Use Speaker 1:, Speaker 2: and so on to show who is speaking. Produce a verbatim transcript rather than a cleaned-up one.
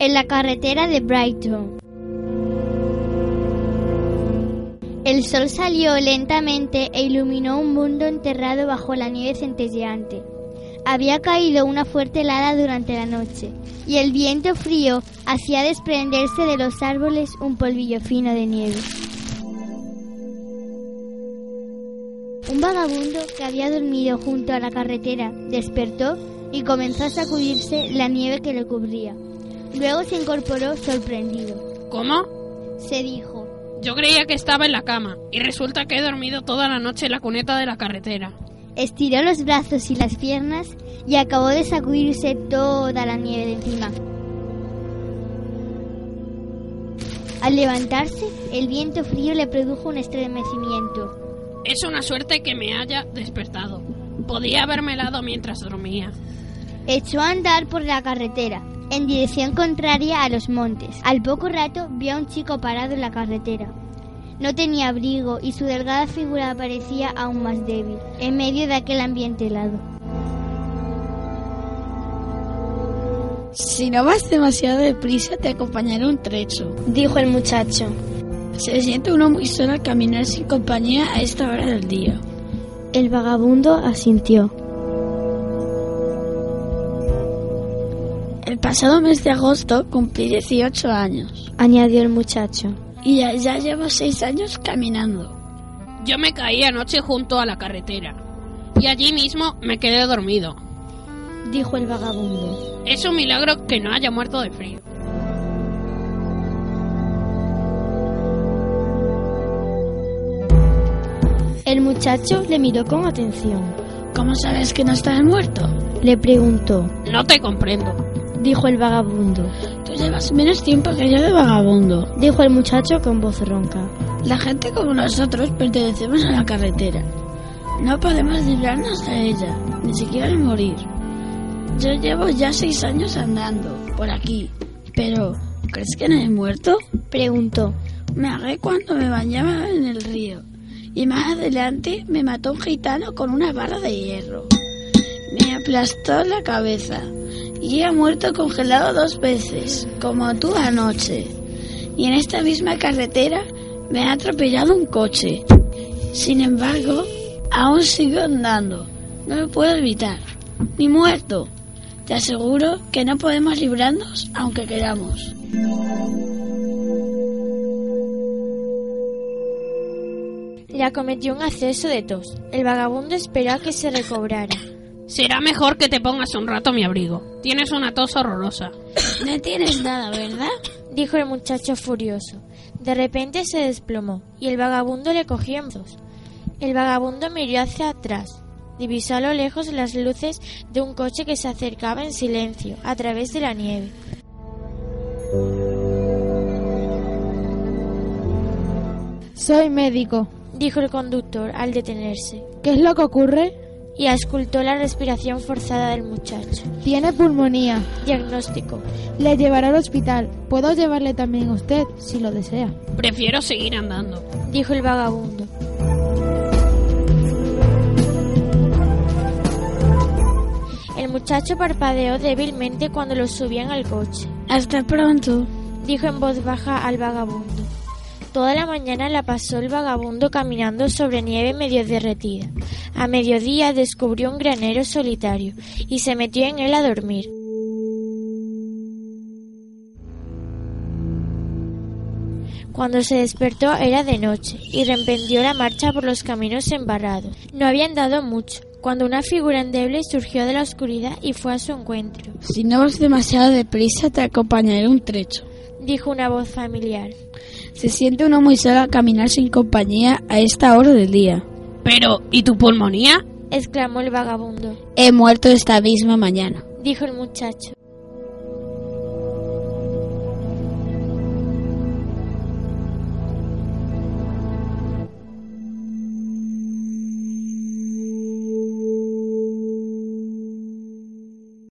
Speaker 1: En la carretera de Brighton. El sol salió lentamente e iluminó un mundo enterrado bajo la nieve centelleante. Había caído una fuerte helada durante la noche, y el viento frío hacía desprenderse de los árboles un polvillo fino de nieve. Un vagabundo que había dormido junto a la carretera despertó y comenzó a sacudirse la nieve que le cubría. Luego se incorporó sorprendido.
Speaker 2: ¿Cómo?
Speaker 1: Se dijo.
Speaker 2: Yo creía que estaba en la cama, y resulta que he dormido toda la noche en la cuneta de la carretera.
Speaker 1: Estiró los brazos y las piernas y acabó de sacudirse toda la nieve de encima. Al levantarse, el viento frío le produjo un estremecimiento.
Speaker 2: Es una suerte que me haya despertado. Podía haberme helado mientras dormía.
Speaker 1: Echó a andar por la carretera, en dirección contraria a los montes. Al poco rato vio a un chico parado en la carretera. No tenía abrigo y su delgada figura parecía aún más débil, en medio de aquel ambiente helado.
Speaker 3: Si no vas demasiado deprisa, te acompañaré un trecho,
Speaker 1: dijo el muchacho.
Speaker 3: Se siente uno muy solo al caminar sin compañía a esta hora del día.
Speaker 1: El vagabundo asintió.
Speaker 3: El pasado mes de agosto cumplí dieciocho años,
Speaker 1: añadió el muchacho.
Speaker 3: Y ya, ya llevo seis años caminando.
Speaker 2: Yo me caí anoche junto a la carretera, y allí mismo me quedé dormido,
Speaker 1: dijo el vagabundo.
Speaker 2: Es un milagro que no haya muerto de frío.
Speaker 1: El muchacho le miró con atención.
Speaker 3: ¿Cómo sabes que no estás muerto?,
Speaker 1: le preguntó.
Speaker 2: No te comprendo,
Speaker 1: dijo el vagabundo.
Speaker 3: Tú llevas menos tiempo que yo de vagabundo,
Speaker 1: dijo el muchacho con voz ronca.
Speaker 3: La gente como nosotros pertenecemos a la carretera. No podemos librarnos de ella, ni siquiera al morir. Yo llevo ya seis años andando por aquí, pero ¿crees que no he muerto?,
Speaker 1: preguntó.
Speaker 3: Me ahogué cuando me bañaba en el río, y más adelante me mató un gitano con una barra de hierro. Me aplastó la cabeza y he muerto congelado dos veces, como tú anoche. Y en esta misma carretera me ha atropellado un coche. Sin embargo, aún sigo andando. No lo puedo evitar. Ni muerto. Te aseguro que no podemos librarnos aunque queramos.
Speaker 4: Le acometió un acceso de tos. El vagabundo esperó a que se recobrara.
Speaker 2: Será mejor que te pongas un rato mi abrigo. Tienes una tos horrorosa.
Speaker 3: No tienes nada, ¿verdad?,
Speaker 4: dijo el muchacho furioso. De repente se desplomó y el vagabundo le cogió en brazos. El vagabundo miró hacia atrás. Divisó a lo lejos las luces de un coche que se acercaba en silencio a través de la nieve.
Speaker 5: Soy médico,
Speaker 4: dijo el conductor al detenerse.
Speaker 5: ¿Qué es lo que ocurre?
Speaker 4: Y auscultó la respiración forzada del muchacho.
Speaker 5: Tiene pulmonía.
Speaker 4: Diagnóstico.
Speaker 5: Le llevaré al hospital. Puedo llevarle también a usted, si lo desea.
Speaker 2: Prefiero seguir andando,
Speaker 4: dijo el vagabundo. El muchacho parpadeó débilmente cuando lo subían al coche.
Speaker 3: Hasta pronto,
Speaker 4: dijo en voz baja al vagabundo. Toda la mañana la pasó el vagabundo caminando sobre nieve medio derretida. A mediodía descubrió un granero solitario y se metió en él a dormir. Cuando se despertó era de noche y reemprendió la marcha por los caminos embarrados. No había andado mucho cuando una figura endeble surgió de la oscuridad y fue a su encuentro.
Speaker 3: Si no vas demasiado deprisa, te acompañaré un trecho,
Speaker 4: dijo una voz familiar.
Speaker 3: Se siente uno muy solo al caminar sin compañía a esta hora del día.
Speaker 2: Pero, ¿y tu pulmonía?,
Speaker 4: exclamó el vagabundo.
Speaker 3: He muerto esta misma mañana,
Speaker 4: dijo el muchacho.